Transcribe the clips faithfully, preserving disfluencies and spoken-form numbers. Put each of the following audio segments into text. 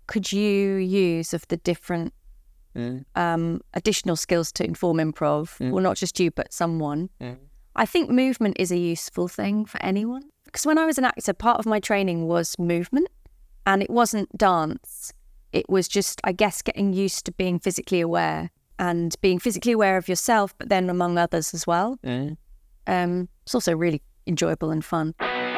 could you use of the different mm. um, additional skills to inform improv? Mm. Well, not just you, but someone. Mm. I think movement is a useful thing for anyone. Because when I was an actor, part of my training was movement, and it wasn't dance. It was just, I guess, getting used to being physically aware and being physically aware of yourself, but then among others as well. Mm. Um, it's also really enjoyable and fun.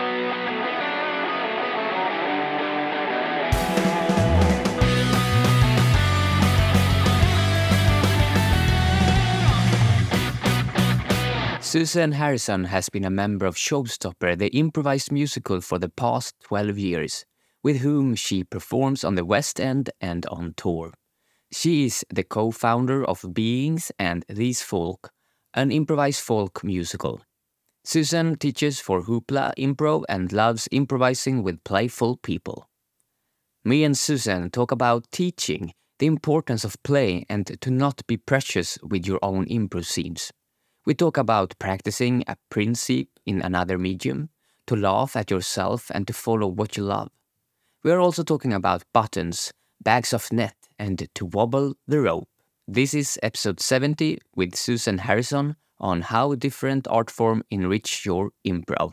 Susan Harrison has been a member of Showstopper, the improvised musical, for the past twelve years, with whom she performs on the West End and on tour. She is the co-founder of Beings and These Folk, an improvised folk musical. Susan teaches for Hoopla Improv and loves improvising with playful people. Me and Susan talk about teaching, the importance of play, and to not be precious with your own improv scenes. We talk about practicing a principle in another medium, to laugh at yourself and to follow what you love. We are also talking about buttons, bags of net, and to wobble the rope. This is episode seventy with Susan Harrison on how different art form enrich your improv.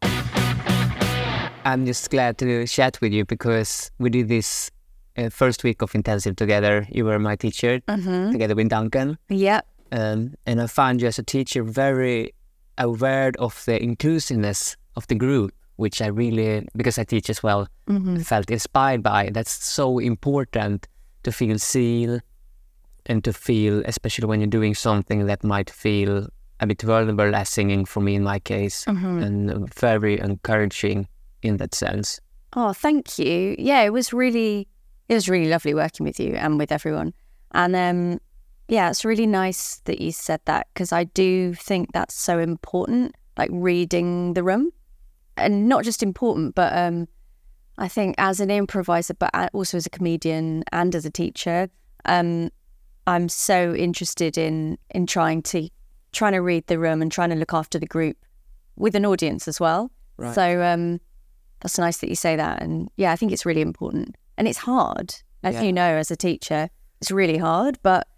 I'm just glad to chat with you because we did this uh, first week of intensive together. You were my teacher, mm-hmm. together with Duncan. Yeah. Um, and I found you as a teacher very aware of the inclusiveness of the group, which I really, because I teach as well, mm-hmm. felt inspired by. That's so important to feel seen and to feel, especially when you're doing something that might feel a bit vulnerable, as singing for me in my case, mm-hmm. and very encouraging in that sense. Oh, thank you. Yeah, it was really, it was really lovely working with you and with everyone. And um, yeah, it's really nice that you said that because I do think that's so important, like reading the room. And not just important, but um, I think as an improviser, but also as a comedian and as a teacher, um, I'm so interested in in trying to trying to read the room and trying to look after the group with an audience as well. Right. So um, that's nice that you say that. And yeah, I think it's really important. And it's hard, as yeah. you know, as a teacher. It's really hard, but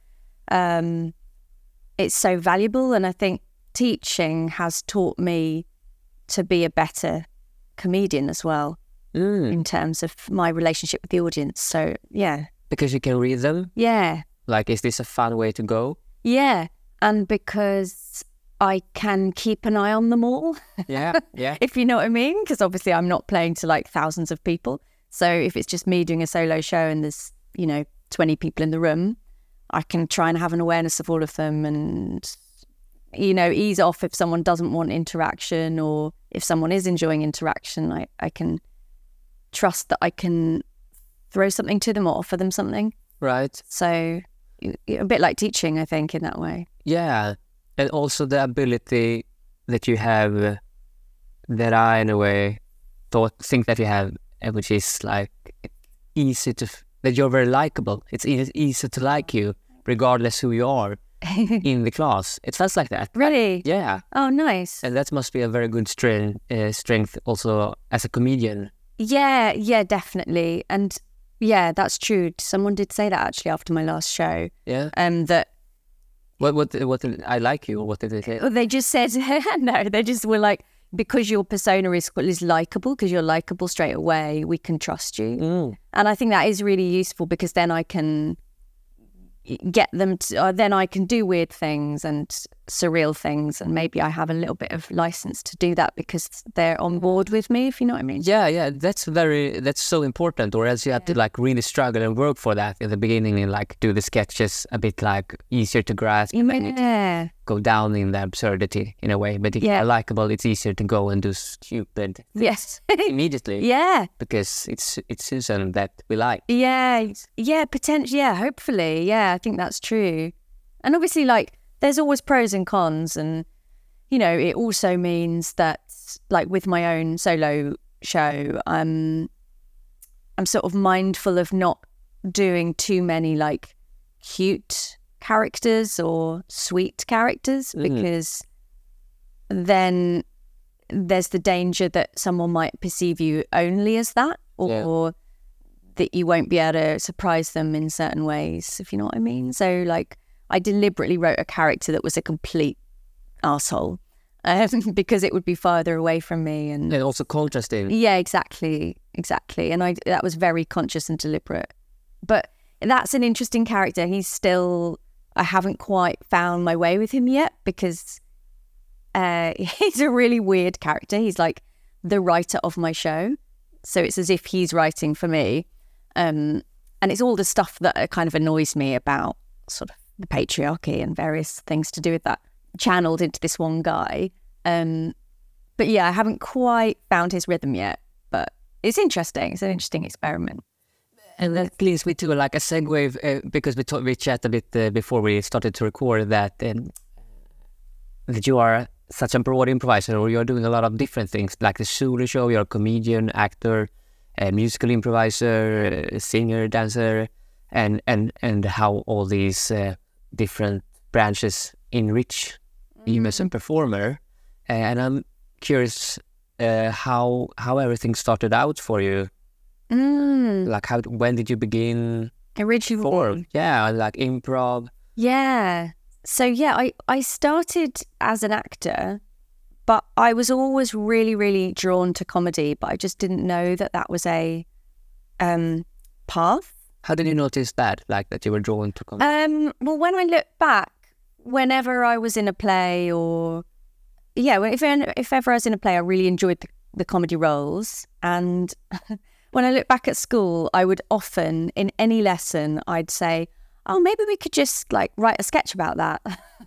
um, it's so valuable. And I think teaching has taught me to be a better comedian as well, mm. in terms of my relationship with the audience. So, yeah. Because you can read them? Yeah. Like, is this a fun way to go? Yeah. And because I can keep an eye on them all. Yeah, yeah. If you know what I mean. Because obviously I'm not playing to like thousands of people. So if it's just me doing a solo show and there's, you know, twenty people in the room, I can try and have an awareness of all of them and, you know, ease off if someone doesn't want interaction, or if someone is enjoying interaction, I, I can trust that I can throw something to them or offer them something. Right. So a bit like teaching, I think, in that way. Yeah. And also the ability that you have, uh, that I, in a way, thought, think that you have, which is like easy to, that you're very likable. It's easy, easy to like you, regardless who you are in the class. It feels like that. Really? Yeah. Oh, nice. And that must be a very good strength, uh, strength also as a comedian. Yeah, yeah, definitely. And yeah, that's true. Someone did say that actually after my last show. Yeah. Um, that. What? What? What? Did I like you? Or what did they say? They just said no. They just were like, because your persona is is likable, because you're likable straight away, we can trust you. Mm. And I think that is really useful because then I can get them to, or then I can do weird things and surreal things, and maybe I have a little bit of license to do that because they're on board with me, if you know what I mean. Yeah, yeah, that's very, that's so important, or else you have yeah. to like really struggle and work for that in the beginning and like do the sketches a bit like easier to grasp. Yeah. Go down in the absurdity in a way, but if yeah. you're likable, it's easier to go and do stupid yes immediately. Yeah, because it's it's Susan that we like. Yeah, yeah, potentially. Yeah, hopefully. Yeah, I think that's true. And obviously, like, there's always pros and cons, and you know, it also means that, like, with my own solo show, I'm I'm sort of mindful of not doing too many like cute characters or sweet characters, mm. because then there's the danger that someone might perceive you only as that, or, yeah. or that you won't be able to surprise them in certain ways, if you know what I mean. So like I deliberately wrote a character that was a complete arsehole um, because it would be farther away from me. And and also contrasting. Yeah, exactly. Exactly. And I that was very conscious and deliberate. But that's an interesting character. He's still, I haven't quite found my way with him yet because uh, he's a really weird character. He's like the writer of my show. So it's as if he's writing for me. Um, and it's all the stuff that kind of annoys me about sort of the patriarchy and various things to do with that channeled into this one guy. Um, but yeah, I haven't quite found his rhythm yet, but it's interesting. It's an interesting experiment. And that leads me to like a segue, uh, because we talk, we chatted a bit uh, before we started to record that um, that you are such a broad improviser, or you're doing a lot of different things, like the solo show. You're a comedian, actor, a musical improviser, a singer, dancer, and and and how all these uh, different branches enrich mm. you as a performer. Uh, and I'm curious uh, how how everything started out for you. Mm. Like how when did you begin? Originally, for yeah, like improv. Yeah. So yeah, I I started as an actor, but I was always really really drawn to comedy. But I just didn't know that that was a um, path. How did you notice that? Like that you were drawn to comedy? Um. Well, when I look back, whenever I was in a play, or yeah, if if ever I was in a play, I really enjoyed the, the comedy roles. And when I look back at school, I would often, in any lesson, I'd say, oh, maybe we could just like write a sketch about that.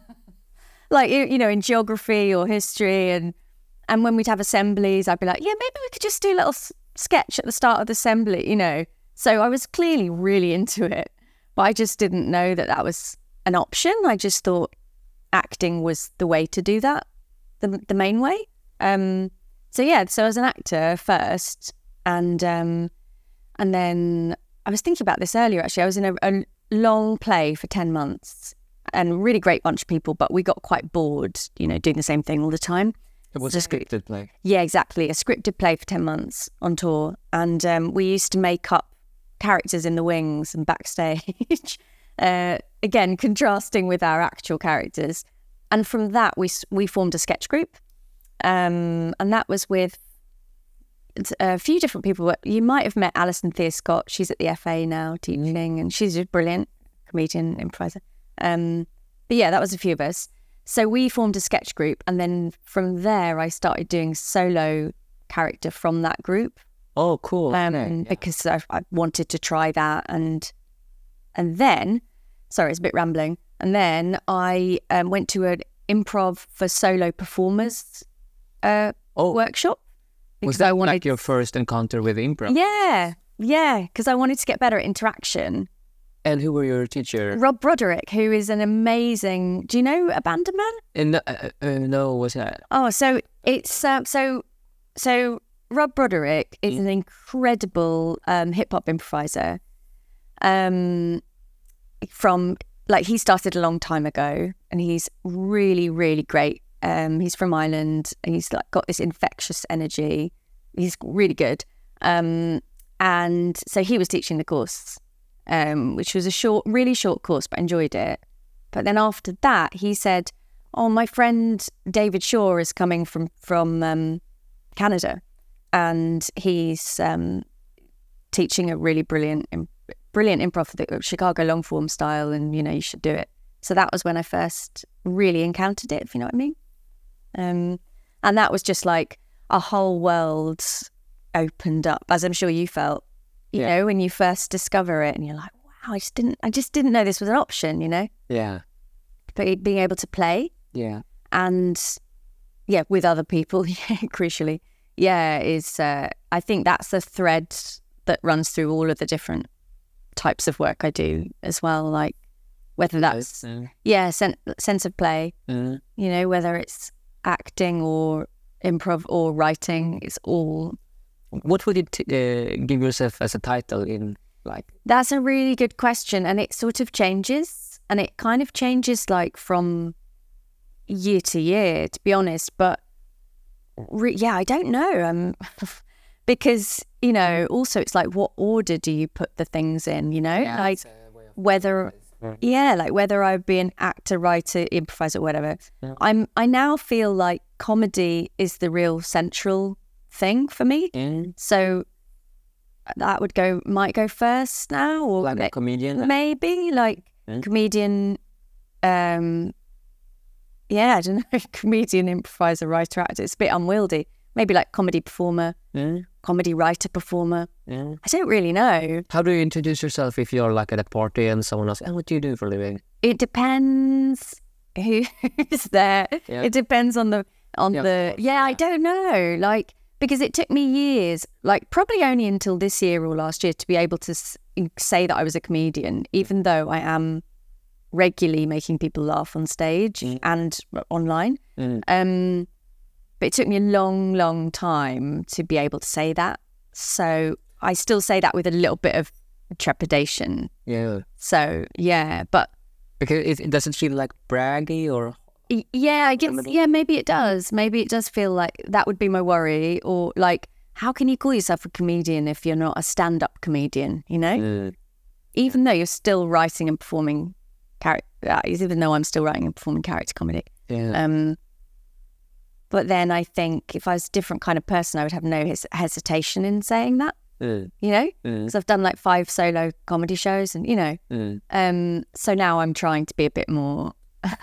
Like, you know, in geography or history. And and when we'd have assemblies, I'd be like, yeah, maybe we could just do a little s- sketch at the start of the assembly, you know. So I was clearly really into it, but I just didn't know that that was an option. I just thought acting was the way to do that, the the main way. Um, so yeah, so as an actor first, and um, and then I was thinking about this earlier. Actually, I was in a, a long play for ten months, and a really great bunch of people, but we got quite bored, you know, doing the same thing all the time. It was so, a scripted play. Yeah, exactly, a scripted play for ten months on tour, and um, we used to make up characters in the wings and backstage. uh, again, contrasting with our actual characters. And from that, we we formed a sketch group. Um, and that was with a few different people. You might have met Alison Thea Scott. She's at the F A now teaching, and she's a brilliant comedian, improviser. Um, but yeah, that was a few of us. So we formed a sketch group. And then from there, I started doing solo character from that group. Oh, cool. Um, yeah, yeah. Because I, I wanted to try that. And and then, sorry, it's a bit rambling. And then I um, went to an improv for solo performers uh, oh. workshop. Was that I wanted... like your first encounter with improv? Yeah, yeah, because I wanted to get better at interaction. And who were your teacher? Rob Broderick, who is an amazing... Do you know Abandon Man? Uh, no, uh, uh, no, what's that? Oh, so it's... Uh, so so Rob Broderick is mm. an incredible um, hip-hop improviser. Um, from... Like, he started a long time ago, and he's really, really great. Um, he's from Ireland, and he's like got this infectious energy. He's really good. Um, and so he was teaching the course, um, which was a short, really short course, but I enjoyed it. But then after that, he said, oh, my friend David Shaw is coming from, from um, Canada, and he's um, teaching a really brilliant brilliant improv, the Chicago long form style, and you know, you should do it. So that was when I first really encountered it, if you know what I mean. Um, and that was just like a whole world opened up, as I'm sure you felt, you yeah. know, when you first discover it, and you're like, wow, I just didn't, I just didn't know this was an option, you know. Yeah. But being able to play. Yeah. And yeah, with other people, yeah, crucially, yeah, is uh, I think that's the thread that runs through all of the different types of work I do as well, like whether that's yeah, yeah sen- sense of play, mm. you know, whether it's acting or improv or writing, it's all. What would you t- uh, give yourself as a title in like? That's a really good question, and it sort of changes, and it kind of changes like from year to year, to be honest. But re- yeah, I don't know. Um, because, you know, also it's like, what order do you put the things in, you know? Yeah, like it's a way of- whether, yeah, like whether I would be an actor, writer, improviser, whatever. Yeah. I'm, I now feel like comedy is the real central thing for me. Mm. So that would go, might go first now, or Like ma- a comedian. maybe like Mm. comedian, um, yeah, I don't know, comedian, improviser, writer, actor. It's a bit unwieldy. Maybe like comedy performer, Mm. comedy writer, performer. Mm. I don't really know. How do you introduce yourself if you're like at a party and someone asks, "And what do you do for a living?" It depends who's there. Yeah. It depends on the on Yeah, of the course, yeah, I yeah. don't know. Like, because it took me years, like probably only until this year or last year, to be able to s- say that I was a comedian, even though I am regularly making people laugh on stage Mm. and online. Mm. Um, but it took me a long, long time to be able to say that. So I still say that with a little bit of trepidation. Yeah. So yeah, but Because it, it doesn't feel like braggy or y- yeah, I guess Comedy. yeah, maybe it does. Maybe it does feel like that would be my worry. Or like, how can you call yourself a comedian if you're not a stand-up comedian? You know, Mm. even though you're still writing and performing character, even though I'm still writing and performing character comedy. Yeah. Um, but then I think if I was a different kind of person, I would have no hes- hesitation in saying that, Mm. you know, Mm. because I've done like five solo comedy shows and, you know, Mm. um, so now I'm trying to be a bit more,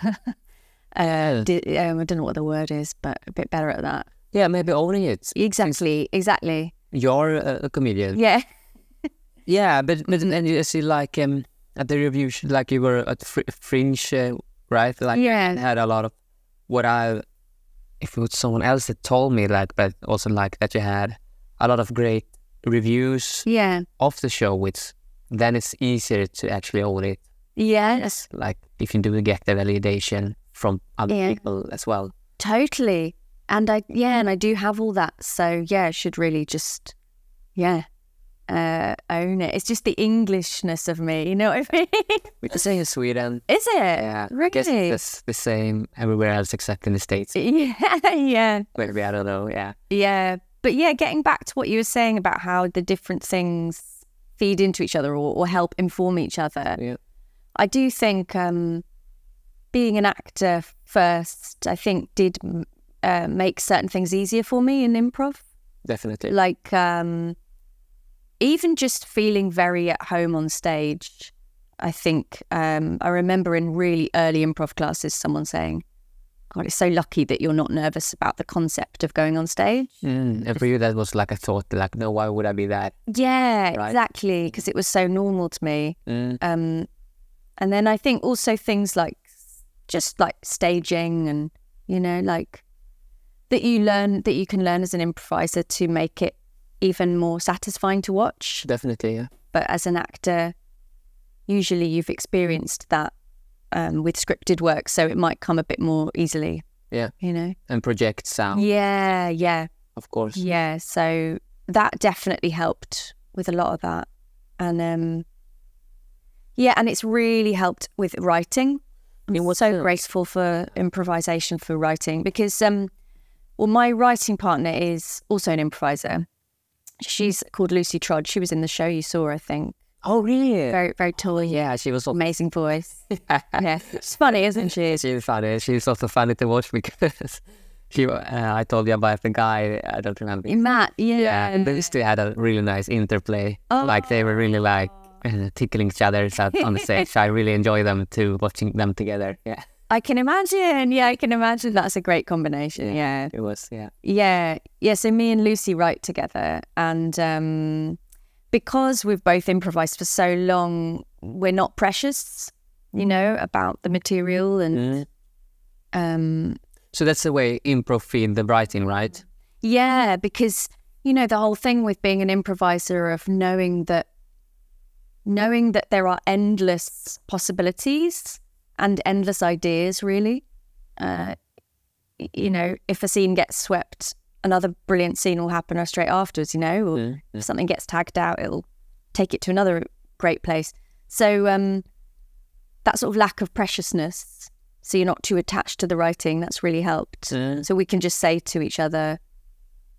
uh, di- um, I don't know what the word is, but a bit better at that. Yeah, maybe owning it. Exactly, exactly. You're a, a comedian. Yeah. Yeah, but but and you see like um at the review, like you were at fr- Fringe, uh, right? Like Yeah. had a lot of what I, if it was someone else that told me like, but also like that you had a lot of great reviews Yeah. of the show, which then it's easier to actually own it. Yes. Like if you do get the validation from other Yeah. people as well. Totally. And I, yeah, and I do have all that. So yeah, I should really just, yeah, uh, own it. It's just the Englishness of me, you know what I mean? Which is in Sweden. Is it? Yeah, I guess Really? it's the same everywhere else except in the States. Yeah, yeah, Maybe, I don't know, yeah. yeah. But yeah, getting back to what you were saying about how the different things feed into each other or, or help inform each other. Yeah. I do think um, being an actor first, I think, did uh, make certain things easier for me in improv. Definitely. Like um, even just feeling very at home on stage. I think um, I remember in really early improv classes, someone saying, God, it's so lucky that you're not nervous about the concept of going on stage. Mm, and for you, that was like a thought, like, no, why would I be that? Yeah, Right. exactly. Because it was so normal to me. Mm, Um, and then I think also things like just like staging and, you know, like that you learn, that you can learn as an improviser to make it even more satisfying to watch. definitely, yeah. But as an actor, usually you've experienced that um, with scripted work, so it might come a bit more easily. Yeah. You know? And project sound, Yeah, yeah, of course. yeah. So that definitely helped with a lot of that. And um, yeah, and it's really helped with writing. I'm In what so sense? grateful for improvisation for writing because, um, well, my writing partner is also an improviser. She's called Lucy Trodd. She was in the show you saw, I think. Oh, really? Very, very tall. Yeah, she was also... Amazing voice. Yeah, she's funny, isn't she? She's funny. She's also funny to watch because she. Uh, I told you about the guy. I don't remember. Matt, yeah. Yeah, and these two had a really nice interplay. Oh. Like they were really like uh, tickling each other out on the stage. I really enjoy them too, watching them together. Yeah, I can imagine. Yeah, I can imagine. That's a great combination. Yeah. it was. Yeah, Yeah. Yeah. So me and Lucy write together. And um, because we've both improvised for so long, we're not precious, you know, about the material. And Mm. um, So that's the way improv feed the writing, right? yeah, because, you know, the whole thing with being an improviser of knowing that, knowing that there are endless possibilities and endless ideas, really. Uh, y- you know, if a scene gets swept, another brilliant scene will happen straight afterwards, you know, or Mm, if something gets tagged out, it'll take it to another great place. So um, that sort of lack of preciousness, so you're not too attached to the writing, that's really helped. Mm. So we can just say to each other,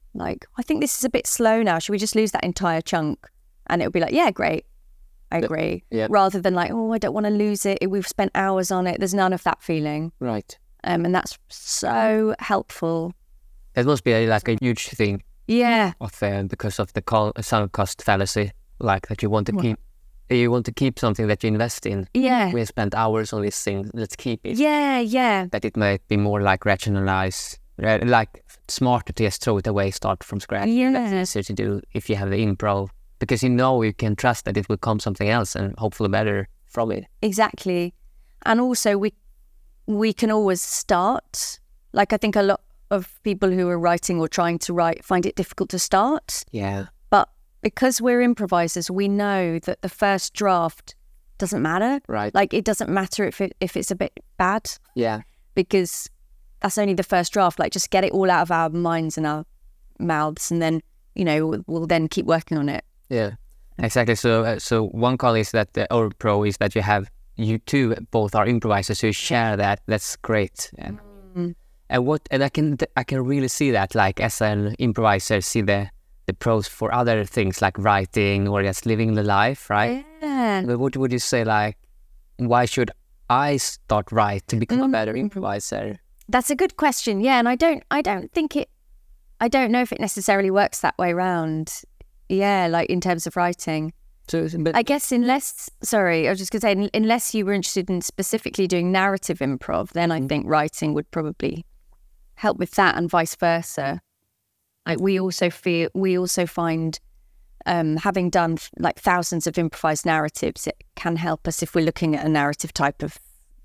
Like, I think this is a bit slow now. Should we just lose that entire chunk? And it'll be like, yeah, great. I agree. Yeah. Rather than like, oh, I don't want to lose it. We've spent hours on it. There's none of that feeling. Right. Um, and that's so helpful. That must be a, like a huge thing. Yeah. Of uh, because of the col- sunk cost fallacy, like that you want to keep, you want to keep something that you invest in. Yeah. We have spent hours on this thing. Let's keep it. Yeah, yeah. That it might be more like rationalize, uh, like smarter to just throw it away, start from scratch. Yeah. That's easier to do if you have the improv, because you know you can trust that it will come something else and hopefully better from it. Exactly. And also we we can always start. Like I think a lot of people who are writing or trying to write find it difficult to start. Yeah. But because we're improvisers, we know that the first draft doesn't matter. Right. Like it doesn't matter if it if it's a bit bad. Yeah. Because that's only the first draft. Like just get it all out of our minds and our mouths, and then you know we'll, we'll then keep working on it. Yeah. Exactly. So uh, so one call is that the or pro is that you have you two both are improvisers who share that. That's great. And, Mm. and what and I can I can really see that, like as an improviser, see the the pros for other things like writing or just living the life, right? Yeah. But what would you say, like, why should I start write to become Mm. a better improviser? That's a good question. Yeah, and I don't I don't think it I don't know if it necessarily works that way round. Yeah, like in terms of writing. So, but I guess unless, sorry, I was just going to say, un- unless you were interested in specifically doing narrative improv, then I think writing would probably help with that, and vice versa. Like we also feel, we also find, um, having done like thousands of improvised narratives, it can help us if we're looking at a narrative type of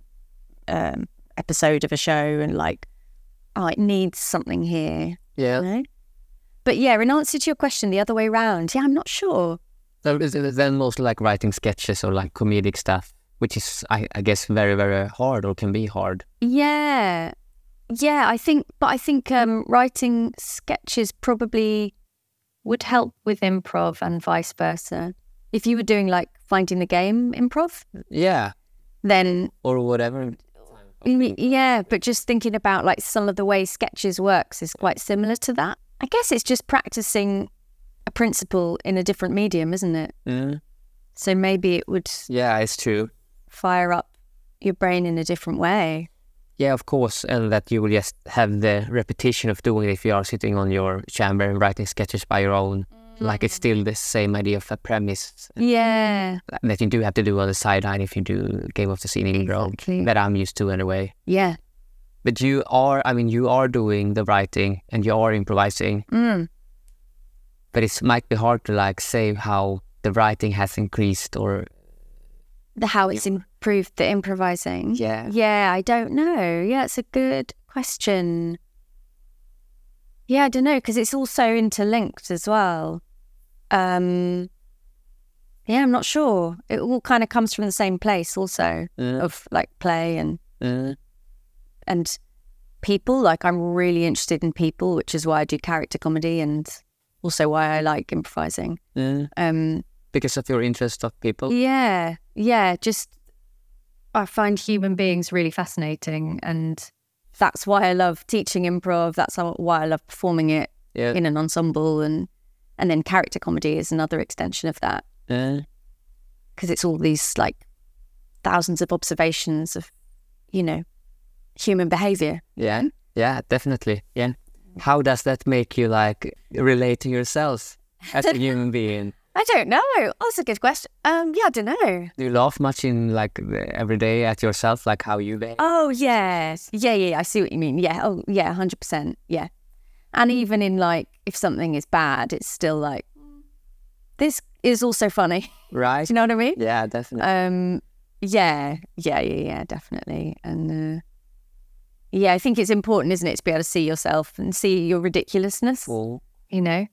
um, episode of a show and like, oh, it needs something here. yeah. You know? But yeah, in answer to your question, the other way around, yeah, I'm not sure. So is it then mostly like writing sketches or like comedic stuff, which is, I, I guess, very, very hard or can be hard. Yeah. Yeah, I think, but I think um, writing sketches probably would help with improv and vice versa. If you were doing like Finding the Game improv, Yeah. then Or whatever. yeah, but just thinking about like some of the way sketches works is quite similar to that. I guess it's just practicing a principle in a different medium, isn't it? Mm. So maybe it would Yeah, it's true. fire up your brain in a different way. Yeah, of course. And that you will just have the repetition of doing it if you are sitting on your chamber and writing sketches by your own. Like it's still the same idea of a premise Yeah. that you do have to do on the sideline if you do Game of the Scene improv, Exactly. that I'm used to anyway. Yeah. But you are, I mean, you are doing the writing and you are improvising. Mm. But it might be hard to like say how the writing has increased or... The how it's improved the improvising. Yeah. Yeah, I don't know. Yeah, it's a good question. Yeah, I don't know, because it's also interlinked as well. Um, yeah, I'm not sure. It all kind of comes from the same place also, Mm. of like play and Mm. and people. Like I'm really interested in people, which is why I do character comedy and also why I like improvising. Mm. Um, Because of your interest of people? Yeah, yeah. Just I find human beings really fascinating, and that's why I love teaching improv. That's how, why I love performing it Yeah. in an ensemble, and and then character comedy is another extension of that, Mm. because it's all these like thousands of observations of, you know, human behavior. Yeah, yeah, definitely. Yeah. How does that make you like relate to yourself as a human being? I don't know. Oh, that's a good question. Um, yeah, I don't know. Do you laugh much in like the- every day at yourself, like how you behave? Oh, yes. Yeah, yeah, I see what you mean. Yeah. Oh, yeah, one hundred percent. Yeah. And even in like, if something is bad, it's still like, this is also funny. Right? Do you know what I mean? Yeah, definitely. Um, yeah, yeah, yeah, yeah, definitely. And uh, yeah, I think it's important, isn't it, to be able to see yourself and see your ridiculousness, Cool. you know?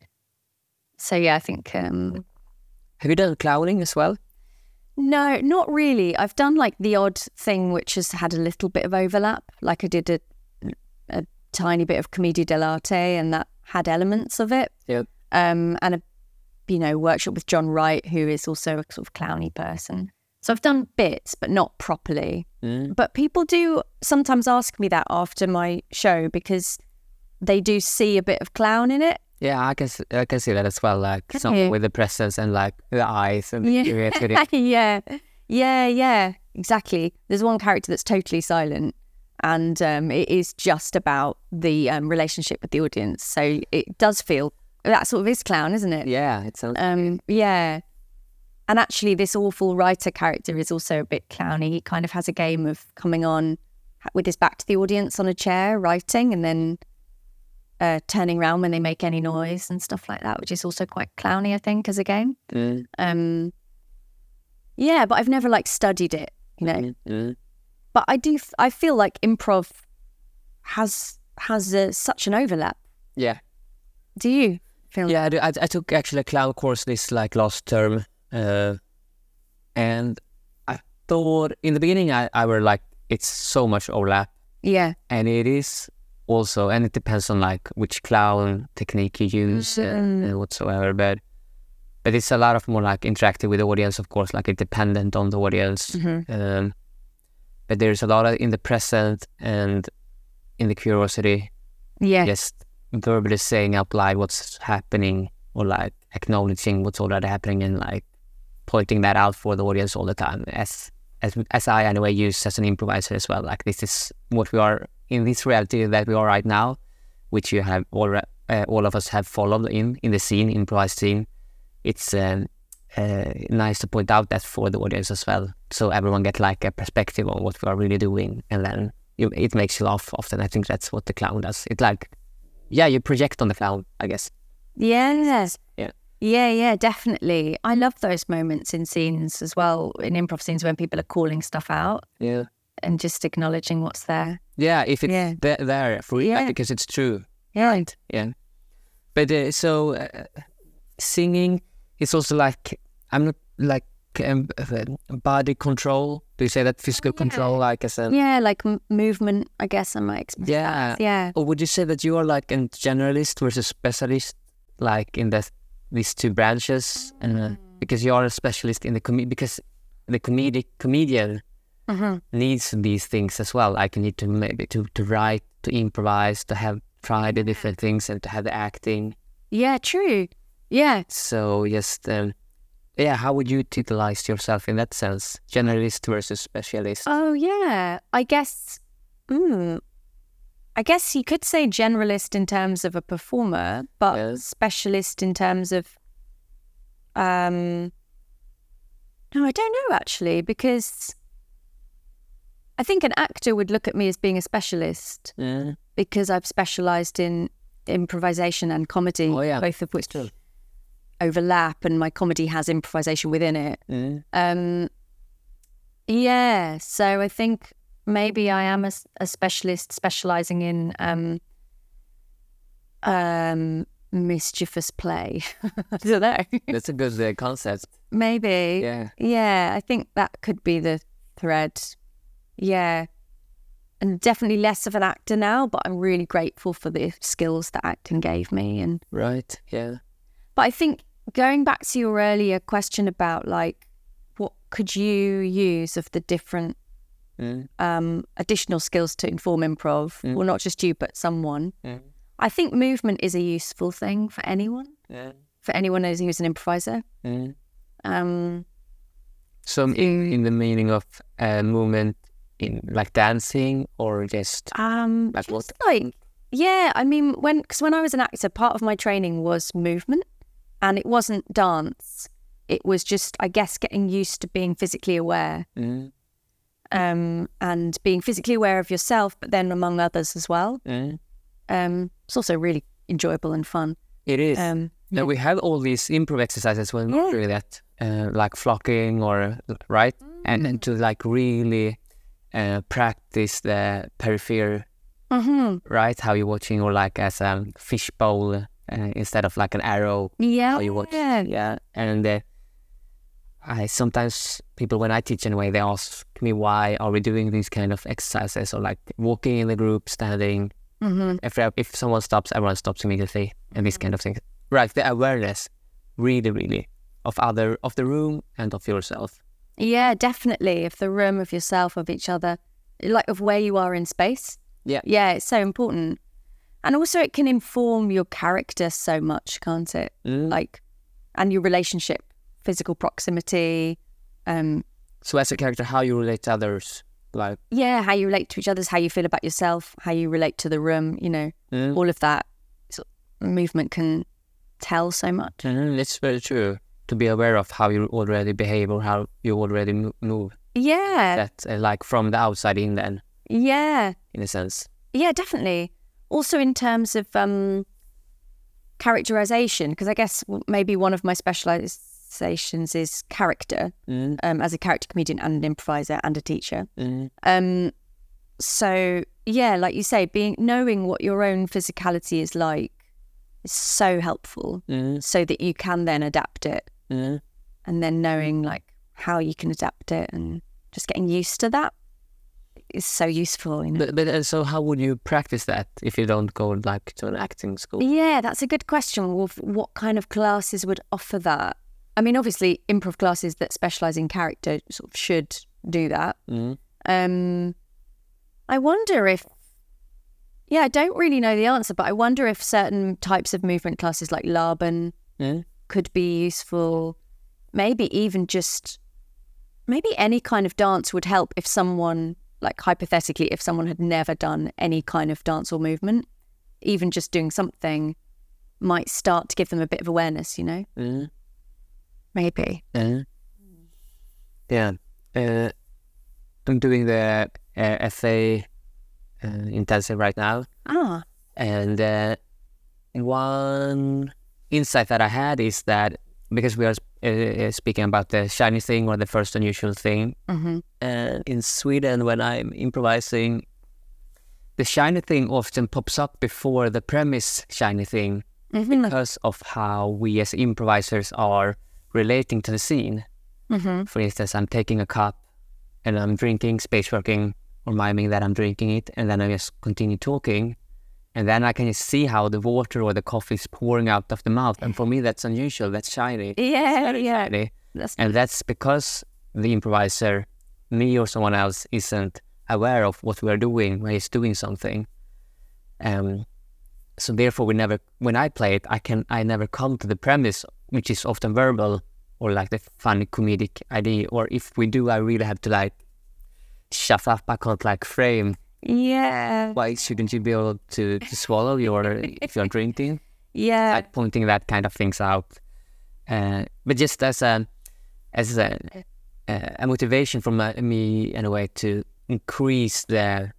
So yeah, I think... Um, Have you done clowning as well? No, not really. I've done like the odd thing which has had a little bit of overlap. Like I did a, a tiny bit of Commedia dell'arte, and that had elements of it. Yeah. Um, and a, you know, workshop with John Wright, who is also a sort of clowny person. So I've done bits, but not properly. Mm. But people do sometimes ask me that after my show, because they do see a bit of clown in it. Yeah, I can s- I can see that as well. Like Can some you? with the presence and like the eyes and the Yeah. creativity. yeah, yeah, yeah, exactly. There's one character that's totally silent, and um, it is just about the um, relationship with the audience. So it does feel that sort of is clown, isn't it? Yeah, it sounds. Um, yeah. And actually, this awful writer character is also a bit clowny. He kind of has a game of coming on with his back to the audience on a chair, writing, and then uh, turning around when they make any noise and stuff like that, which is also quite clowny, I think, as a game. Mm, Um, yeah, but I've never like studied it, you know. mm, mm. But I do. f- I feel like improv has has uh, such an overlap. Yeah. Do you feel? Yeah, I, do- I, I took actually a clown course this like last term, uh, and I thought in the beginning I, I were like it's so much overlap, Yeah. and it is also, and it depends on like which clown technique you use and, and whatsoever. But but it's a lot of more like interactive with the audience, of course, like it's dependent on the audience. Mhm. Um, but there's a lot of in the present and in the curiosity, Yeah. just verbally saying out loud what's happening or like acknowledging what's already happening and like pointing that out for the audience all the time, as as as I anyway use as an improviser as well. Like this is what we are in this reality that we are right now, which you have all uh, all of us have followed in in the scene, improvised scene. It's um, uh, nice to point out that for the audience as well, so everyone get like a perspective on what we are really doing, and then you, it makes you laugh often. I think that's what the clown does. It like, yeah, you project on the clown, I guess. Yes. Yeah. Yeah, yeah, definitely. I love those moments in scenes as well, in improv scenes when people are calling stuff out Yeah. and just acknowledging what's there. Yeah, if it's Yeah. there, there for you, Yeah. because it's true. Yeah. Yeah. But uh, so uh, singing is also like, I'm not like um, uh, body control. Do you say that physical Oh, yeah. control, like as a Yeah, like m- movement, I guess I might express yeah. that. Yeah. Or would you say that you are like a generalist versus specialist, like in the these two branches? Uh, because you are a specialist in the com because the comedic comedian hmm needs these things as well. Like you need to maybe to to write, to improvise, to have try the different things, and to have the acting. Yeah, true. Yeah. So just um, yeah, how would you utilize yourself in that sense, generalist versus specialist? Oh, yeah. I guess, mm, I guess you could say generalist in terms of a performer, but Yeah. specialist in terms of, um, no, I don't know actually, because I think an actor would look at me as being a specialist Yeah. because I've specialised in improvisation and comedy, Oh, yeah. both of which overlap, and my comedy has improvisation within it. Yeah. Um, yeah, so I think maybe I am a, s- a specialist specialising in um, um, mischievous play. I don't know. That's a good uh, concept. Maybe. Yeah. Yeah, I think that could be the thread. Yeah. And definitely less of an actor now, but I'm really grateful for the skills that acting gave me. And Right. Yeah. but I think going back to your earlier question about like what could you use of the different Mm. um, additional skills to inform improv, Mm. well, not just you, but someone. Yeah. I think movement is a useful thing for anyone, Yeah. for anyone who's who's an improviser. Yeah. Um, So in, in the meaning of uh, movement in like dancing or just um, Like what? just like, yeah, I mean, when, because when I was an actor, part of my training was movement, and it wasn't dance. It was just, I guess, getting used to being physically aware. mm, Um, and being physically aware of yourself, but then among others as well. mm. Um, it's also really enjoyable and fun. It is. Um, Now we have all these improv exercises when Yeah. we do that, uh, like flocking or right, and and to like really uh, practice the periphery, mhm. right? How you're watching, or like as a fishbowl uh, instead of like an arrow. Yeah. How you watch, Yeah. yeah. And uh, I sometimes people when I teach anyway, they ask me why are we doing these kind of exercises, or like walking in the group, standing. hmm If if someone stops, everyone stops immediately, and these kind of things. Right, the awareness, really, really, of other, of the room and of yourself. Yeah, definitely. Of the room, of yourself, of each other, like of where you are in space. Yeah. Yeah, it's so important. And also it can inform your character so much, can't it? Mm. Like, and your relationship, physical proximity. Um, So as a character, how you relate to others, like yeah, how you relate to each other, how you feel about yourself, how you relate to the room, you know, mm. all of that sort of movement can tell so much. Mm, it's very true. To be aware of how you already behave or how you already mo- move. Yeah. That uh, like from the outside in then, Yeah. in a sense. Yeah, definitely. Also in terms of um, characterization, because I guess w- maybe one of my specializations is character, Mm. um, as a character comedian and an improviser and a teacher. Mm. Um, so yeah, like you say, being knowing what your own physicality is like is so helpful, Mm. so that you can then adapt it, Mm. and then knowing like how you can adapt it and just getting used to that is so useful. You know? But, but uh, so how would you practice that if you don't go like to an acting school? Yeah, that's a good question. Well, f- what kind of classes would offer that? I mean, obviously, improv classes that specialise in character sort of should do that. Mm. Um, I wonder if, yeah, I don't really know the answer, but I wonder if certain types of movement classes like Laban Mm. could be useful. Maybe even just, maybe any kind of dance would help if someone, like hypothetically, if someone had never done any kind of dance or movement, even just doing something might start to give them a bit of awareness, you know? Mm. Maybe. Mm. Yeah. Uh, I'm doing the uh, F A uh, intensive right now. Ah. And uh, one insight that I had is that because we are uh, speaking about the shiny thing or the first unusual thing, Mm-hmm. and in Sweden, when I'm improvising, the shiny thing often pops up before the premise shiny thing Mm-hmm. because of how we as improvisers are relating to the scene. Mm-hmm. For instance, I'm taking a cup and I'm drinking, space working or miming that I'm drinking it, and then I just continue talking. And then I can just see how the water or the coffee is pouring out of the mouth. And for me, that's unusual. That's shiny. Yeah, yeah. Shiny. That's And that's because the improviser, me or someone else, isn't aware of what we're doing when he's doing something. Um, so therefore, we never, when I play it, I can, I never come to the premise, which is often verbal or like the funny comedic idea. Or if we do, I really have to like shut up. I can't like frame. yeah. Why shouldn't you be able to, to swallow your if you're drinking? Yeah. Like pointing that kind of things out. Uh, but just as a as a, a motivation from uh, me in a way to increase the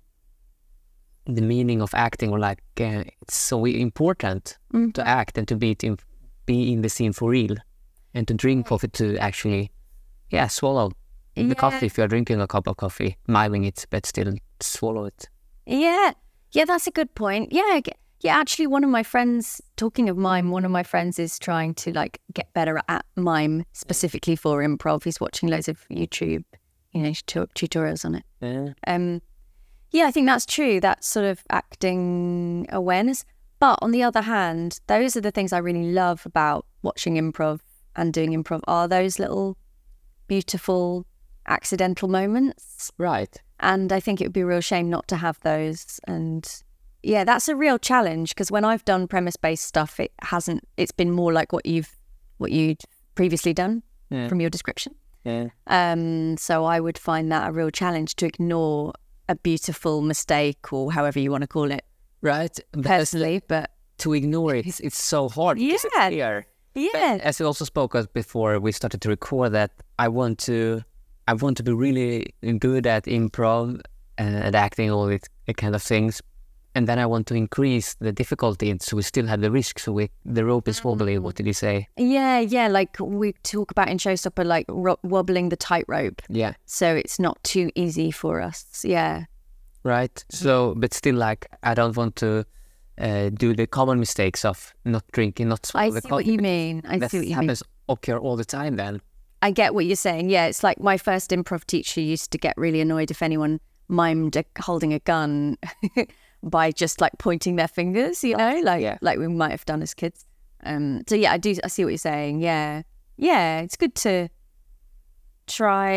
the meaning of acting, or like uh, it's so important Mm. to act and to be in, be in the scene for real, and to drink coffee to actually yeah swallow the Yeah. coffee if you're drinking a cup of coffee, miming it but still swallow it. Yeah. Yeah, that's a good point. Yeah. I ge- Yeah, actually, one of my friends, talking of mime, one of my friends is trying to like get better at mime specifically for improv. He's watching loads of YouTube, you know, tu- tutorials on it. Yeah. Um, yeah, I think that's true. That sort of acting awareness. But on the other hand, those are the things I really love about watching improv and doing improv are those little beautiful accidental moments. Right. And I think it would be a real shame not to have those. And yeah, that's a real challenge because when I've done premise-based stuff, it hasn't, it's been more like what you've, what you'd previously done Yeah. from your description. Yeah. Um, so I would find that a real challenge to ignore a beautiful mistake or however you want to call it Right. But personally. But to ignore it, it's so hard. because it's Yeah. here. yeah, As we also spoke of before we started to record, that I want to, I want to be really good at improv and acting, all these kind of things, and then I want to increase the difficulty, so we still have the risk. So we, the rope is wobbly. What did you say? yeah, yeah. Like we talk about in Showstopper, like ro- wobbling the tightrope. Yeah. So it's not too easy for us. Yeah. Right. So, but still, like, I don't want to uh, do the common mistakes of not drinking, not I swallowing the see what coffee. you mean. I That see what you mean. happens occur all the time. Then. I get what you're saying. Yeah, it's like my first improv teacher used to get really annoyed if anyone mimed a, holding a gun by just like pointing their fingers, you know, like Yeah. like we might have done as kids. Um, so yeah, I do. I see what you're saying. Yeah, yeah, it's good to try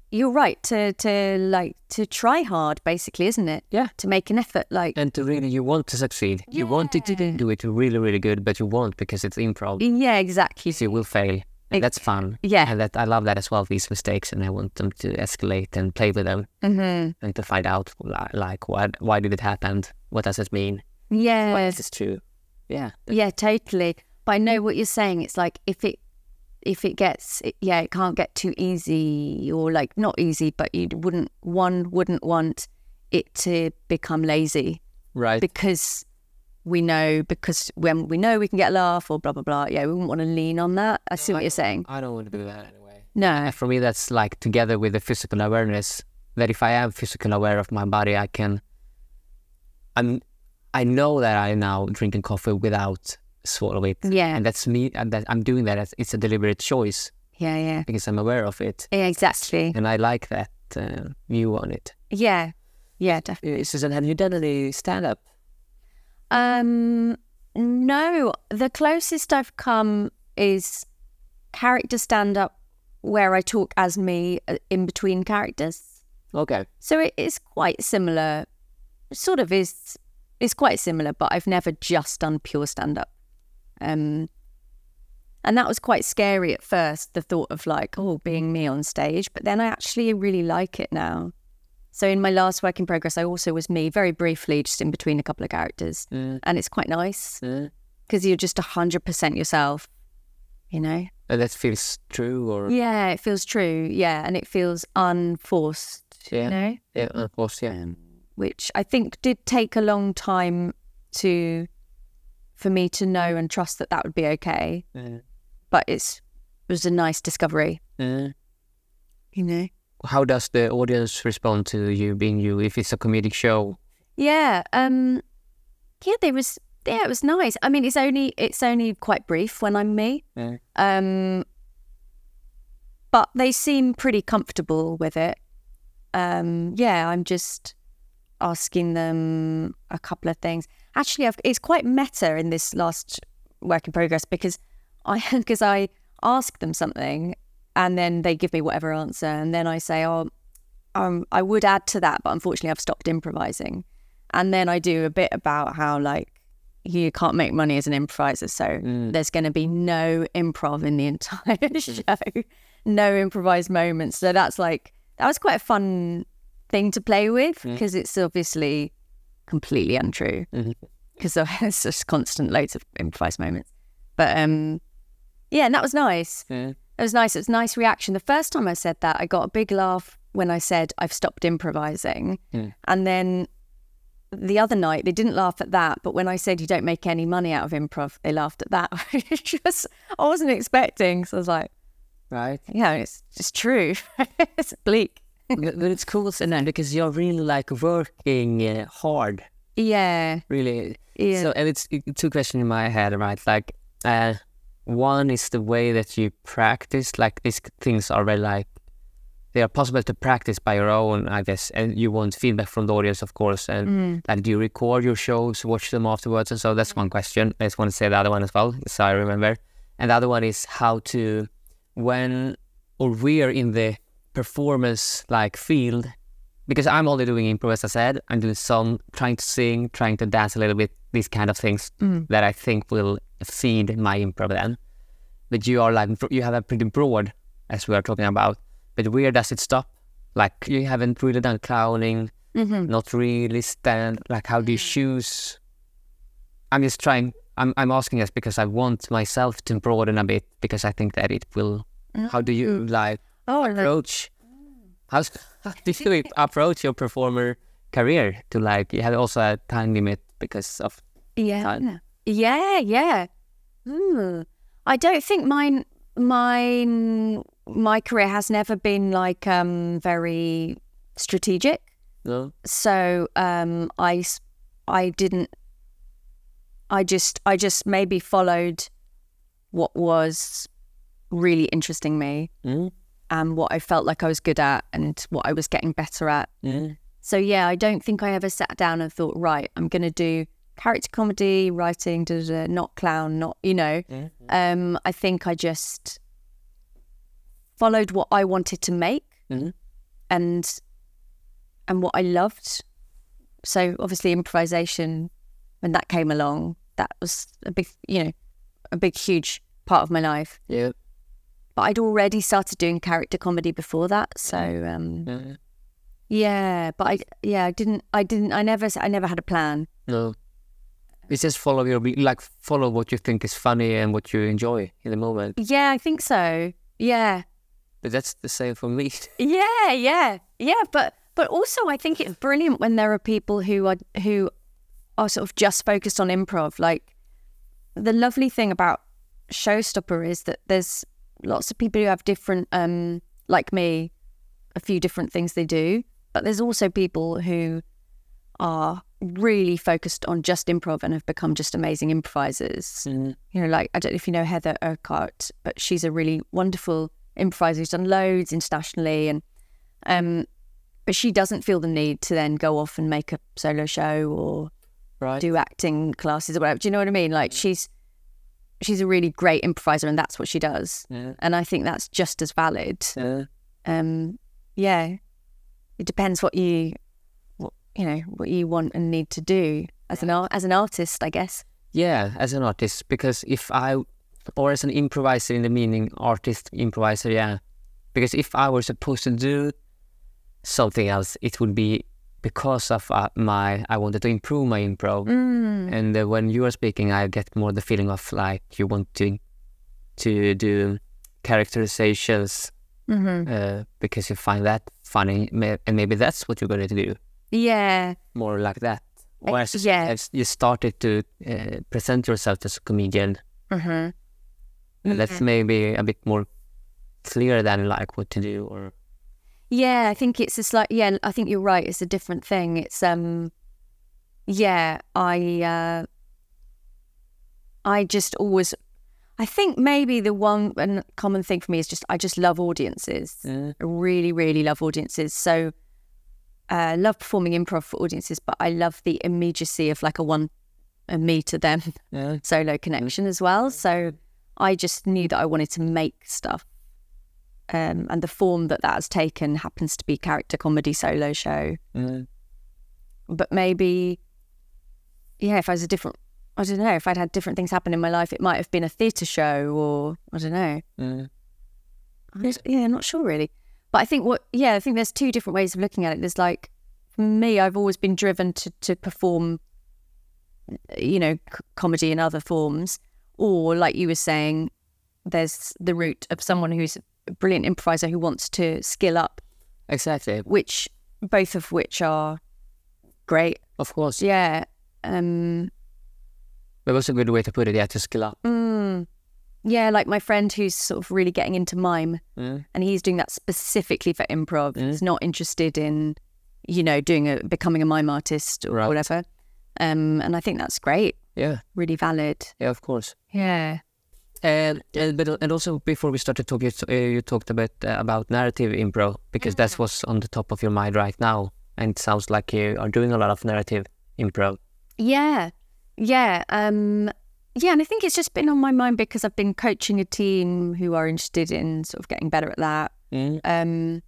you're right to to like to try hard, basically, isn't it? Yeah. To make an effort, like And to really, you want to succeed. You want it to do it really, really good, but you won't because it's improv. yeah, exactly. So you will fail. And that's fun. Yeah. And that I love that as well, these mistakes, and I want them to escalate and play with them Mm-hmm. and to find out li- like what, why did it happen? What does it mean? Yeah, What is true? Yeah. yeah, totally. But I know what you're saying. It's like if it if it gets it, yeah, it can't get too easy, or like not easy, but you wouldn't one wouldn't want it to become lazy Right. because we know because when we know we can get a laugh or blah blah blah. Yeah, we wouldn't want to lean on that. I see what you're saying. I don't want to do that anyway. No. For me, that's like together with the physical awareness, that if I am physically aware of my body, I can, I'm, I know that I'm now drinking coffee without swallow it. Yeah. And that's me, and that I'm doing that. As, it's a deliberate choice Yeah, yeah. because I'm aware of it. Yeah, exactly. And I like that uh, view on it. Yeah. Yeah, definitely. Susan, have you done any stand-up? Um, no, the closest I've come is character stand-up where I talk as me uh, in between characters. Okay. So it is quite similar, sort of is, is quite similar, but I've never just done pure stand-up. Um, and that was quite scary at first, the thought of like, oh, being me on stage, but then I actually really like it now. So in my last work in progress, I also was me very briefly, just in between a couple of characters. Mm. And it's quite nice Mm. because you're just one hundred percent yourself, you know? And that feels true, or Yeah, it feels true. Yeah. And it feels unforced, Yeah. you know? yeah, of course, yeah. Which I think did take a long time to, for me to know and trust that that would be okay. Mm. But it's, it was a nice discovery, Mm. you know? How does the audience respond to you being you if it's a comedic show? Yeah, um, yeah, there was, yeah, it was nice. I mean, it's only, it's only quite brief when I'm me. Yeah. Um, but they seem pretty comfortable with it. Um, yeah, I'm just asking them a couple of things. Actually, I've, it's quite meta in this last work in progress because I, because I ask them something and then they give me whatever answer, and then I say, oh, um, I would add to that, but unfortunately I've stopped improvising. And then I do a bit about how like you can't make money as an improviser, so Mm. there's going to be no improv in the entire show, no improvised moments. So that's like, that was quite a fun thing to play with because it's obviously completely untrue Mhm. because there's just constant loads of improvised moments. But um, yeah, and that was nice. Yeah. It was nice. It was a nice reaction. The first time I said that, I got a big laugh when I said I've stopped improvising. Mm. And then the other night, they didn't laugh at that. But when I said you don't make any money out of improv, they laughed at that. Just, I wasn't expecting. So I was like, Right. yeah, it's just true. It's bleak. But but it's cool, Susan, because you're really like working uh, hard, Yeah. really. Yeah. So, and it's it- two questions in my head, right? Like, uh, one is the way that you practice. Like, these things are very like, they are possible to practice by your own, I guess. And you want feedback from the audience, of course. And Mm. like, do you record your shows, watch them afterwards? And so that's one question. I just want to say the other one as well, so I remember. And the other one is how to, when, or we're in the performance like field, because I'm only doing improv, as I said. I'm doing some, trying to sing, trying to dance a little bit, these kind of things Mm. that I think will feed my improv then. But you are like, you have a pretty broad, as we are talking about. But where does it stop? Like, you haven't really done clowning, Mm-hmm. not really stand. Like, how do you choose? I'm just trying, I'm, I'm asking this because I want myself to broaden a bit, because I think that it will, how do you like Oh, I approach, how's, how do you approach your performer career to like, you have also a time limit because of yeah. time? Yeah, yeah. Mm. I don't think mine, mine, my career has never been like um very strategic. No? So um, I, s- I didn't. I just, I just maybe followed what was really interesting me Mm? and what I felt like I was good at and what I was getting better at. Mm? So yeah, I don't think I ever sat down and thought, right, I'm going to do character comedy, writing, da, da, da, not clown, not, you know. Mm? Um, I think I just followed what I wanted to make. Mhm. and and what I loved. So obviously improvisation, when that came along, that was a big, you know, a big, huge part of my life. Yeah. But I'd already started doing character comedy before that. So, um, Yeah. yeah, but I, yeah, I didn't, I didn't, I never, I never had a plan. No. It's just follow your, like, follow what you think is funny and what you enjoy in the moment. Yeah, I think so. Yeah. But that's the same for me. Yeah, yeah, yeah. But, but also I think it's brilliant when there are people who are, who are sort of just focused on improv. Like, the lovely thing about Showstopper is that there's lots of people who have different, um, like me, a few different things they do. But there's also people who are really focused on just improv and have become just amazing improvisers. Mm. You know, like, I don't know if you know Heather Urquhart, but she's a really wonderful improviser who's done loads internationally. And um, but she doesn't feel the need to then go off and make a solo show or Right. do acting classes or whatever. Do you know what I mean? Like, she's she's a really great improviser and that's what she does. Yeah. And I think that's just as valid. Yeah. Um, yeah, it depends what you, what, you know, what you want and need to do as an art, as an artist, I guess. Yeah, as an artist, because if I, or as an improviser in the meaning artist, improviser, yeah. Because if I were supposed to do something else, it would be because of uh, my, I wanted to improve my improv. Mm. And uh, when you are speaking, I get more the feeling of like you want to to do characterizations Mm-hmm. uh, because you find that funny, may- and maybe that's what you're going to do, Yeah. more like that. Uh, Or as, yeah. as you started to uh, present yourself as a comedian, Mm-hmm. and that's maybe a bit more clear than like what to do, or Yeah, I think it's just like, yeah, I think you're right. It's a different thing. It's, um, yeah, I, uh, I just always, I think maybe the one and common thing for me is just, I just love audiences. Yeah. I really, really love audiences. So I uh, love performing improv for audiences, but I love the immediacy of like a one, a me to them yeah, solo connection as well. So I just knew that I wanted to make stuff. Um, and the form that that has taken happens to be character comedy solo show. yeah, But maybe, yeah, if I was a different, I don't know, if I'd had different things happen in my life, it might have been a theatre show or, I don't know. yeah. I just- yeah, I'm not sure really. But I think what, yeah, I think there's two different ways of looking at it. There's like, for me, I've always been driven to, to perform, you know, c- comedy in other forms. Or like you were saying, there's the route of someone who's a brilliant improviser who wants to skill up, Exactly. which, both of which are great. Of course. Yeah. Um, That was a good way to put it. Yeah, to skill up. mm, yeah, like my friend who's sort of really getting into mime, Yeah. and he's doing that specifically for improv. Mm. He's not interested in, you know, doing a becoming a mime artist or Right. whatever. Um, and I think that's great, Yeah. really valid. Yeah. Of course. Yeah. And and but and also before we started talking, uh, you talked about uh, about narrative improv, because that's what's on the top of your mind right now, and it sounds like you are doing a lot of narrative improv. Yeah. Yeah. Um, yeah. And I think it's just been on my mind because I've been coaching a team who are interested in sort of getting better at that. Mm. Um,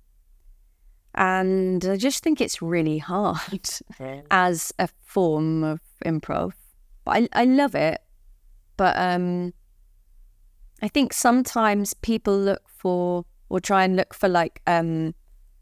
and I just think it's really hard as a form of improv. But I, I love it. But um, I think sometimes people look for, or try and look for like um,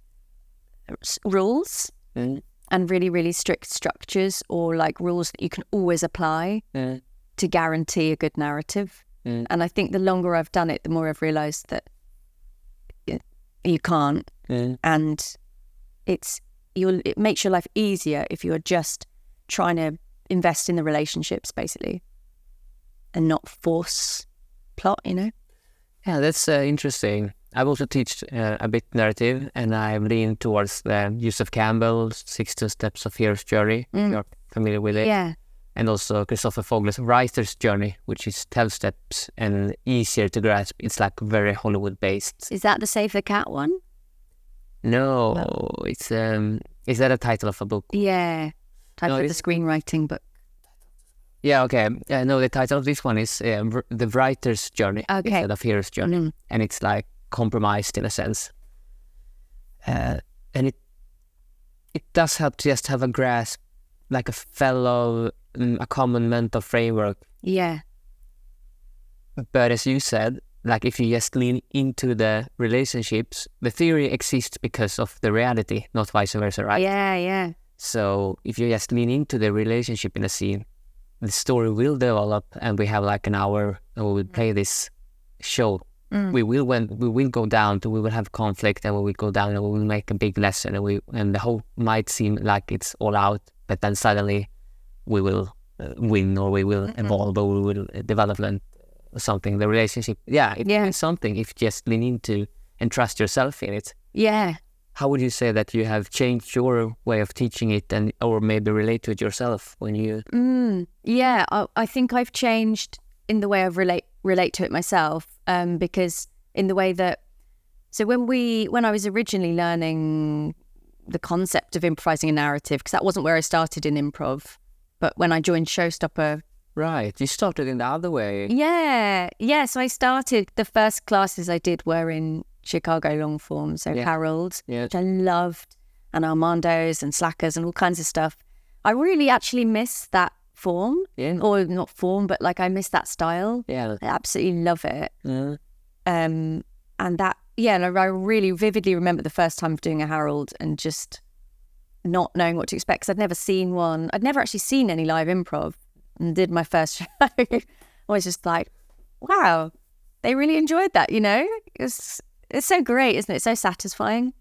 s- rules Mm. and really, really strict structures, or like rules that you can always apply Mm. to guarantee a good narrative. Mm. And I think the longer I've done it, the more I've realised that y- you can't. Mm. And it's you'll it makes your life easier if you're just trying to invest in the relationships, basically, and not force plot, you know. Yeah, that's uh, interesting. I've also teach uh, a bit narrative, and I've leaned towards the Joseph Campbell's sixteen Steps of Hero's Journey. Mm. You're familiar with it. Yeah. And also Christopher Fogler's Writer's Journey, which is twelve steps and easier to grasp. It's like very Hollywood-based. Is that the Save the Cat one? No, No. it's um, is that a title of a book? Yeah. Type No, of the it's- screenwriting book. Yeah, okay. Uh, no, the title of this one is uh, v- The Writer's Journey Okay. instead of Hero's Journey. Mm. And it's like compromised in a sense. Uh, does help to just have a grasp, like a fellow, mm, a common mental framework. Yeah. But as you said, like if you just lean into the relationships, the theory exists because of the reality, not vice versa, right? Yeah, yeah. So if you just lean into the relationship in a scene, the story will develop, and we have like an hour and we will play this show. Mm. We will when we will go down to we will have conflict, and we will go down and we will make a big lesson, and we and the whole might seem like it's all out, but then suddenly we will uh, win, or we will mm-hmm. evolve, or we will uh, development or something. The relationship, yeah, it yeah. means something if you just lean into and trust yourself in it. Yeah. How would you say that you have changed your way of teaching it, and or maybe relate to it yourself when you? Mm, yeah, I, I think I've changed in the way I relate relate to it myself, um, because in the way that, so when we when I was originally learning the concept of improvising a narrative, because that wasn't where I started in improv, but when I joined Showstopper. Right, you started in the other way. Yeah, yeah. So I started, the first classes I did were in Chicago long form, so yeah. Harold, yeah. which I loved, and Armando's and Slackers and all kinds of stuff. I really actually miss that form, yeah. or not form, but like I miss that style. Yeah, I absolutely love it. Yeah. Um, and that, yeah, and I really vividly remember the first time of doing a Harold and just not knowing what to expect, because I'd never seen one. I'd never actually seen any live improv, and did my first show. I was just like, wow, they really enjoyed that, you know? It's it's so great, isn't it? It's so satisfying.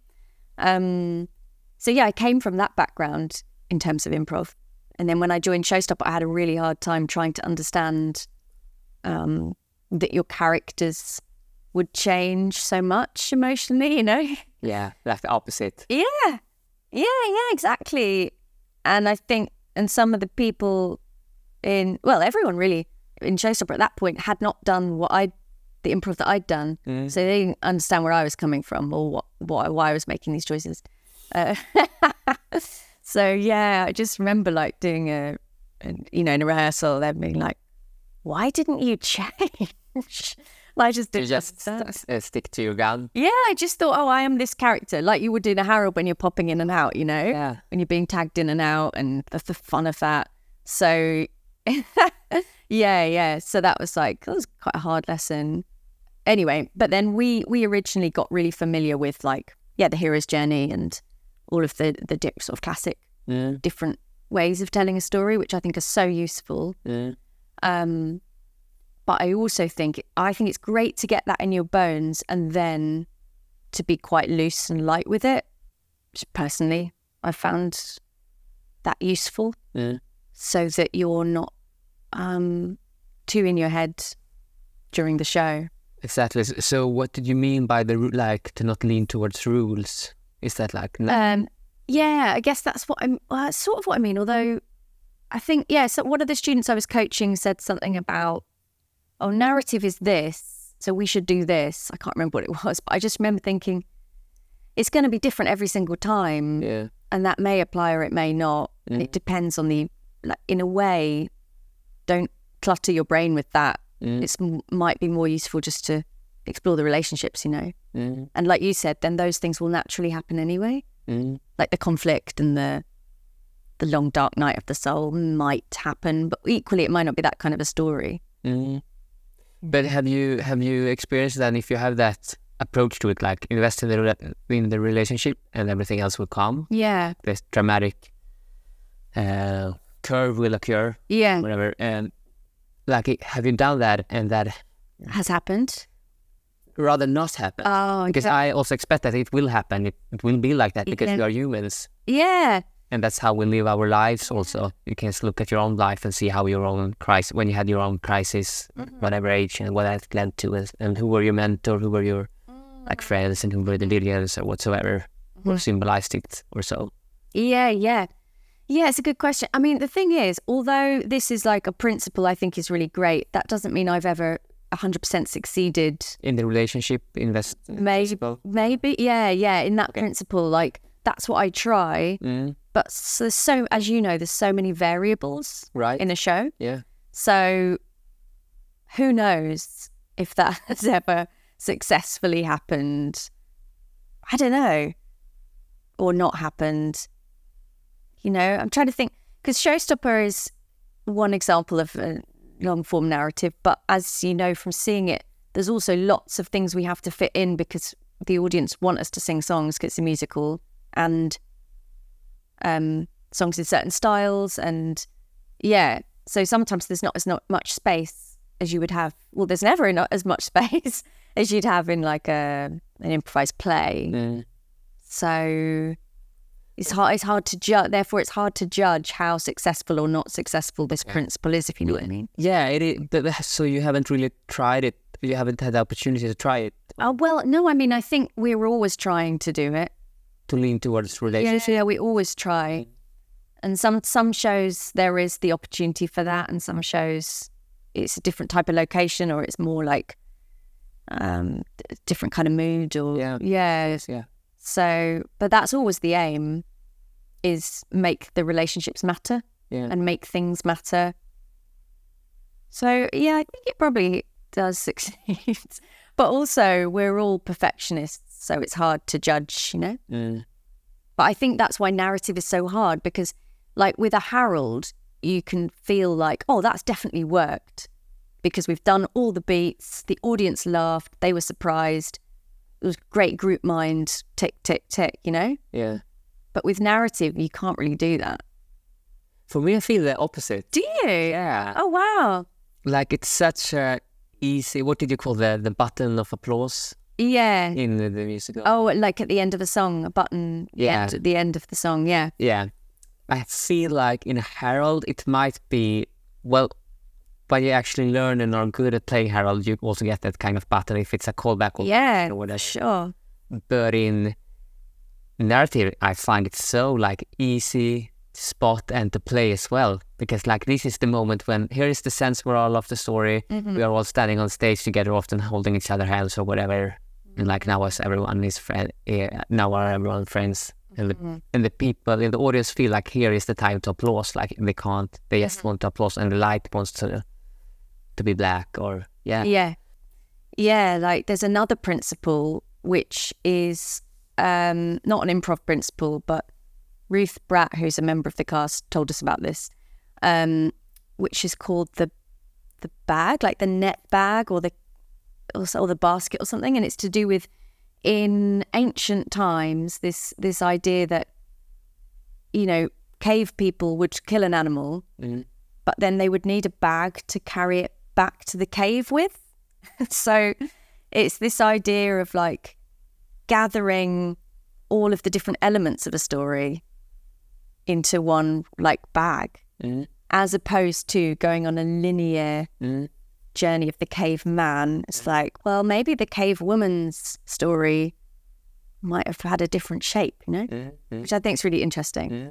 Um, so yeah, I came from that background in terms of improv. And then when I joined Showstopper, I had a really hard time trying to understand um, that your characters would change so much emotionally, you know? Yeah, like the opposite. Yeah, yeah, yeah, exactly. And I think, and some of the people in, well, everyone really in Showstopper at that point had not done what I, the improv that I'd done. Mm. So they didn't understand where I was coming from, or what, what why I was making these choices. Uh, so yeah, I just remember like doing a, a, you know, in a rehearsal, them being like, why didn't you change? I just didn't. You just st- stick to your gun. Yeah, I just thought, oh, I am this character, like you would in a Harold when you're popping in and out, you know? Yeah. When you're being tagged in and out, and that's the fun of that. So yeah, yeah. So that was like, that was quite a hard lesson. Anyway, but then we we originally got really familiar with like, yeah, the hero's journey and all of the, the dip, sort of classic yeah. different ways of telling a story, which I think are so useful. Yeah. Um, but I also think, I think it's great to get that in your bones and then to be quite loose and light with it. Personally, I found that useful. Yeah. So that you're not um, too in your head during the show. Exactly. So what did you mean by the, like, to not lean towards rules? Is that like... Um, yeah, I guess that's what I'm, well, that's sort of what I mean. Although I think, yeah, so one of the students I was coaching said something about, oh, narrative is this, so we should do this. I can't remember what it was, but I just remember thinking, it's going to be different every single time. Yeah. And that may apply or it may not. Mm. It depends on the, like, in a way, don't clutter your brain with that. Mm. It might be more useful just to explore the relationships, you know. Mm. And like you said, then those things will naturally happen anyway. Mm. Like the conflict and the the long dark night of the soul might happen, but equally it might not be that kind of a story. Mm. But have you have you experienced that if you have that approach to it, like invest in the in the relationship and everything else will come? Yeah. This dramatic uh, curve will occur. Yeah. Whatever. And like, have you done that and that has happened? Rather not happen. Oh, because yeah. I also expect that it will happen. It, it will be like that because yeah. we are humans. Yeah. And that's how we live our lives also. You can look at your own life and see how your own crisis, when you had your own crisis, mm-hmm. whatever age, and what that led to, and, and who were your mentor, who were your mm-hmm. like friends, and who were the leaders or whatsoever, mm-hmm. or symbolized it or so. Yeah, yeah. Yeah, it's a good question. I mean, the thing is, although this is like a principle I think is really great, that doesn't mean I've ever one hundred percent succeeded. In the relationship, invest. Maybe, principle. maybe, yeah, yeah, in that okay. principle, like, that's what I try. Mm. But so, there's so, as you know, there's so many variables right. in a show. Yeah. So who knows if that has ever successfully happened? I don't know. Or not happened. You know, I'm trying to think, because Showstopper is one example of a long form narrative, but as you know from seeing it, there's also lots of things we have to fit in because the audience want us to sing songs because it's a musical, and um, songs in certain styles, and yeah, so sometimes there's not as not much space as you would have. Well, there's never not as much space as you'd have in like a an improvised play. Mm. So it's hard. It's hard to judge. Therefore, it's hard to judge how successful or not successful this Yeah. principle is, if you know what I mean. Yeah, it is. but- but- So you haven't really tried it. You haven't had the opportunity to try it, Oh well, no. I mean, I think we're always trying to do it. to lean towards Yeah, relationship. yeah, we always try. And some some shows there is the opportunity for that, and some shows it's a different type of location, or it's more like um d- different kind of mood, or Yeah. yeah. Yeah. So, but that's always the aim, is make the relationships matter Yeah. and make things matter. So yeah, I think it probably does succeed. But also we're all perfectionists, so it's hard to judge, you know? Mm. But I think that's why narrative is so hard, because like with a Harold, you can feel like, oh, that's definitely worked because we've done all the beats, the audience laughed, they were surprised, it was great group mind, tick, tick, tick, you know? Yeah. But with narrative, you can't really do that. For me, I feel the opposite. Do you? Yeah. Oh, wow. Like it's such a easy. What did you call the the button of applause Yeah. in the, the musical? Oh, like at the end of a song, a button Yeah. at the end of the song, yeah. Yeah. I feel like in Harold, it might be, well, when you actually learn and are good at playing Harold, you also get that kind of button if it's a callback or, Yeah, or whatever. sure. But in narrative, I find it so like easy to spot and to play as well. Because like this is the moment when, here is the sense moral of the story. Mm-hmm. We are all standing on stage together, often holding each other hands or whatever. And like now as everyone is friend, yeah, now are everyone friends. And the, Mm-hmm. and the people in the audience feel like here is the time to applause. Like they can't, they just Mm-hmm. want to applause, and the light wants to to be black or yeah. Yeah. Yeah, like there's another principle which is um, not an improv principle, but Ruth Bratt, who's a member of the cast, told us about this, um, which is called the the bag, like the net bag or the or, or the basket or something, and it's to do with in ancient times this this idea that, you know, cave people would kill an animal, Mm. but then they would need a bag to carry it back to the cave with. So it's this idea of like gathering all of the different elements of a story into one like bag, Mm. as opposed to going on a linear Mm. journey of the cave man. It's like, well, maybe the cave woman's story might have had a different shape, you know, Mm. Mm. which I think is really interesting. Yeah.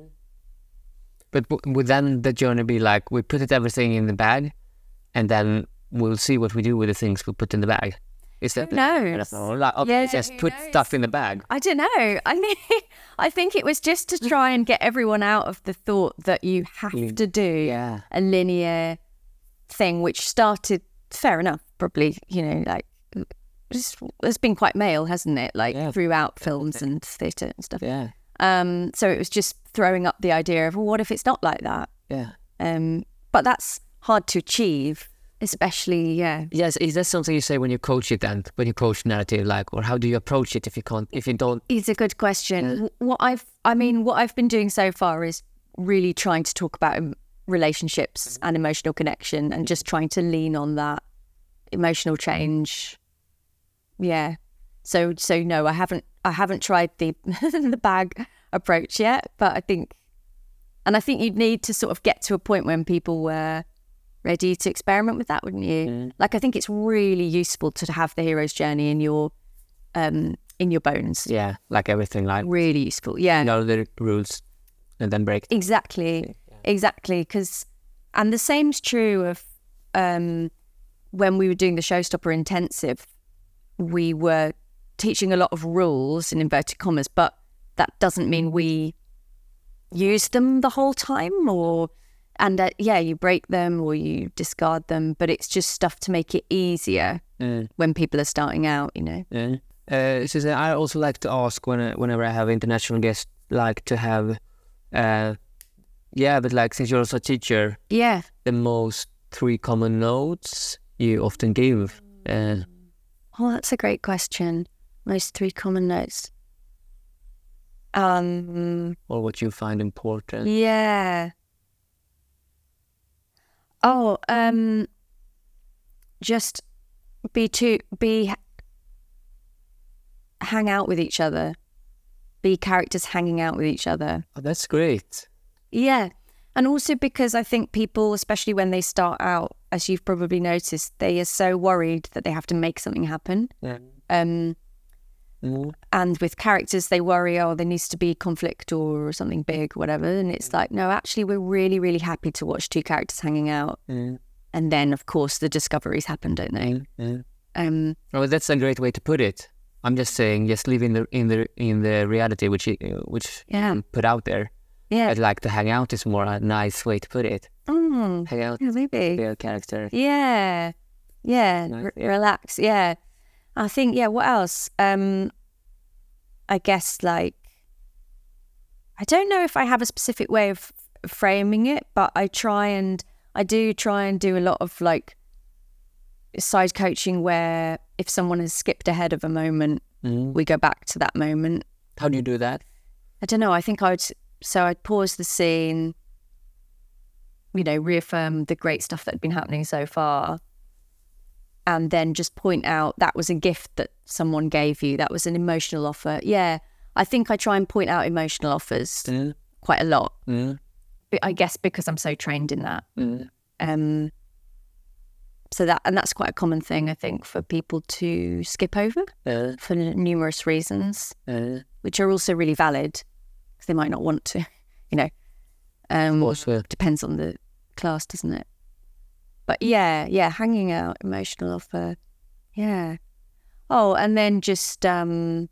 But w- would then the journey be like, we put it everything in the bag, and then we'll see what we do with the things we put in the bag? Is that Who the- I knows? don't know, like, okay, Yeah, just who put knows? stuff in the bag. I don't know. I mean, I think it was just to try and get everyone out of the thought that you have to do Yeah. a linear thing, which started, fair enough, probably, you know, like, just, it's been quite male, hasn't it? Like Yeah. throughout films and theatre and stuff. Yeah. Um, so it was just throwing up the idea of, well, what if it's not like that? Yeah. Um, but that's hard to achieve, especially, yeah. Yes, is that something you say when you coach it then? When you coach narrative, like, or how do you approach it if you can't, if you don't? It's a good question. Yeah. W- What I've, I mean, what I've been doing so far is really trying to talk about em- relationships and emotional connection, and just trying to lean on that emotional change. Yeah. So, so no, I haven't, I haven't tried the the bag approach yet, but I think, and I think you'd need to sort of get to a point when people were ready to experiment with that, wouldn't you? Mm. Like, I think it's really useful to have the hero's journey in your, um, in your bones. Yeah, like everything, like, Really useful, yeah. know the rules and then break. Exactly, exactly. Because, and the same's true of um, when we were doing the Showstopper Intensive, we were teaching a lot of rules in inverted commas, but that doesn't mean we use them the whole time, or, and uh, yeah, you break them or you discard them, but it's just stuff to make it easier Mm. when people are starting out, you know. Yeah. Uh, Susanne, I also like to ask when, whenever I have international guests, like to have uh, Yeah, but like since you're also a teacher, Yeah. the most three common notes you often give. Uh, Oh, that's a great question. Most three common notes. Um. or what you find important. Yeah. Oh, um, just be to be hang out with each other. Be characters hanging out with each other. Oh, that's great. Yeah. And also because I think people, especially when they start out, as you've probably noticed, they are so worried that they have to make something happen. Yeah. Um, Mm. and with characters, they worry, oh, there needs to be conflict or something big, whatever. And it's like, no, actually, we're really, really happy to watch two characters hanging out. Mm. And then, of course, the discoveries happen, don't they? Mm. Um, Oh, that's a great way to put it. I'm just saying, just live in the in the in the reality which you, which Yeah. you put out there. yeah. I'd like to hang out is more a nice way to put it. Mm, Hang out yeah, maybe. with your character. Yeah. Yeah. Nice, re- yeah. Relax. Yeah. I think, yeah, what else? Um, I guess, like, I don't know if I have a specific way of f- framing it, but I try and, I do try and do a lot of, like, side coaching where if someone has skipped ahead of a moment, Mm. we go back to that moment. How do you do that? I don't know. I think I'd, so I'd pause the scene, you know, reaffirm the great stuff that had been happening so far, and then just point out that was a gift that someone gave you. That was an emotional offer. Yeah. I think I try and point out emotional offers Mm. quite a lot. Mm. But I guess because I'm so trained in that. Mm. Um, so that, and that's quite a common thing, I think, for people to skip over Uh, for numerous reasons, uh, which are also really valid because they might not want to, you know. Um, also, depends on the class, doesn't it? But yeah, yeah, hanging out, emotional offer, yeah. Oh, and then just um,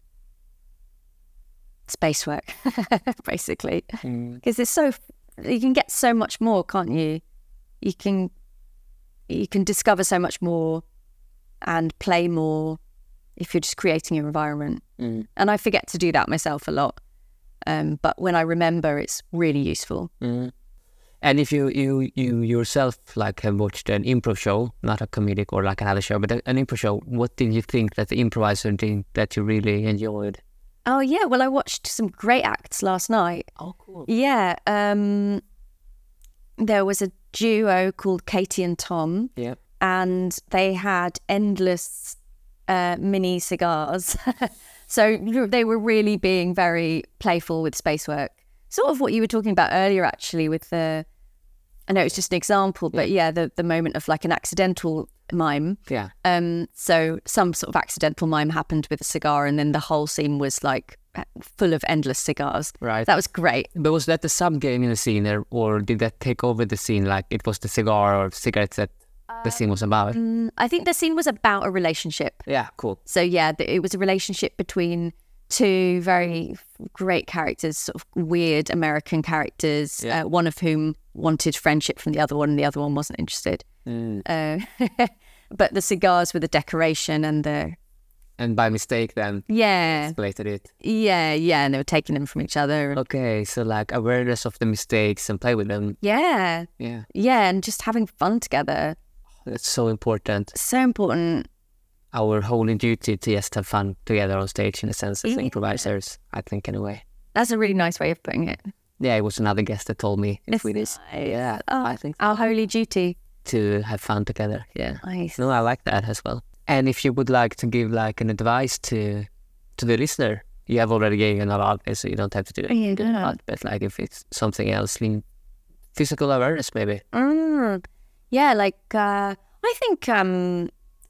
space work, basically, mm. because there's so you can get so much more, can't you? You can you can discover so much more and play more if you're just creating your environment. Mm. And I forget to do that myself a lot. Um, but when I remember, it's really useful. Mm. And if you, you you yourself like have watched an improv show, not a comedic or like another show, but a- an improv show, what did you think that the improviser did that you really enjoyed? Oh, yeah. Well, I watched some great acts last night. Oh, cool. Yeah. Um, there was a duo called Katie and Tom, Yeah. and they had endless uh, mini cigars. So they were really being very playful with space work. Sort of what you were talking about earlier, actually, with the, I know it's just an example, but yeah, the, the moment of like an accidental mime. Yeah. Um, so some sort of accidental mime happened with a cigar, and then the whole scene was like full of endless cigars. Right. That was great. But was that the sub game in the scene, there, or did that take over the scene? Like it was the cigar or cigarettes that the scene was about? Mm, I think the scene was about a relationship. Yeah, cool. So yeah, th- it was a relationship between two very great characters, sort of weird American characters, Yeah. uh, one of whom wanted friendship from the other one and the other one wasn't interested. Mm. Uh, but the cigars were the decoration and the, And by mistake, then yeah, exploited it. yeah, yeah, and they were taking them from each other. And, Okay, so like awareness of the mistakes and play with them. yeah, Yeah, yeah, and just having fun together. that's so important. So important. Our holy duty to just have fun together on stage, in a sense, as Yeah. improvisers, I think, in a way. That's a really nice way of putting it. Yeah, it was another guest that told me in It's Swedish. nice. Yeah, Oh, I think our holy duty. to have fun together. Yeah. Nice. No, I like that as well. And if you would like to give like an advice to to the listener, you have already given a lot, so you don't have to do it. Yeah, do a lot, but like if it's something else, like physical awareness, maybe. Mm. Yeah, like uh, I think um,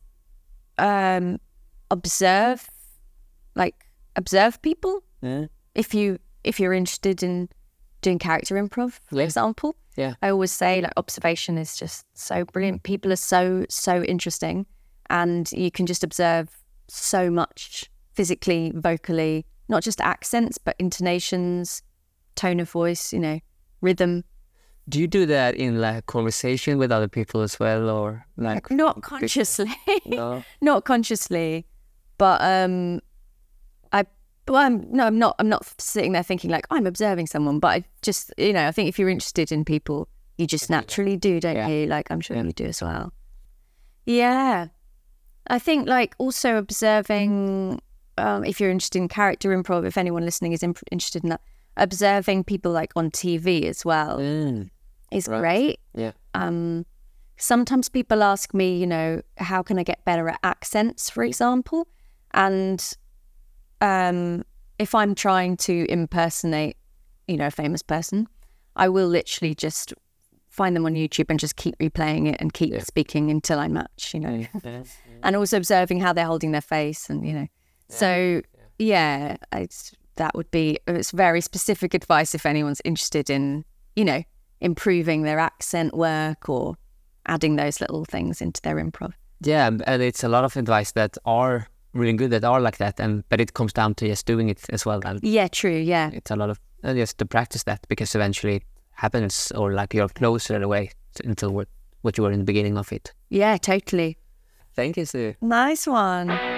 um, observe, like observe people. Yeah. If you if you're interested in doing character improv, for Yeah. example, Yeah. I always say like observation is just so brilliant. People are so so interesting, and you can just observe so much physically, vocally, not just accents but intonations, tone of voice, you know, rhythm. Do you do that in like conversation with other people as well, or like Not consciously. no? Not consciously, but um, I Well, I'm, no, I'm not. I'm not sitting there thinking like I'm observing someone. But I just, you know, I think if you're interested in people, you just naturally do, don't Yeah. you? Like I'm sure Yeah. you do as well. Yeah, I think like also observing. Um, if you're interested in character improv, if anyone listening is imp- interested in that, observing people like on T V as well Mm. is Right. great. Yeah. Um, sometimes people ask me, you know, how can I get better at accents, for example? And um, if I'm trying to impersonate, you know, a famous person, I will literally just find them on YouTube and just keep replaying it and keep Yeah. speaking until I match, you know. Yeah. And also observing how they're holding their face and, you know. So, yeah, it's, that would be, it's very specific advice if anyone's interested in, you know, improving their accent work or adding those little things into their improv. Yeah, and and it's a lot of advice that are really good, that are like that, and but it comes down to just doing it as well. And Yeah, true, yeah. it's a lot of uh, just to practice that, because eventually it happens, or like you're closer in a way until what what you were in the beginning of it. Yeah, totally. Thank you, Sue. Nice one.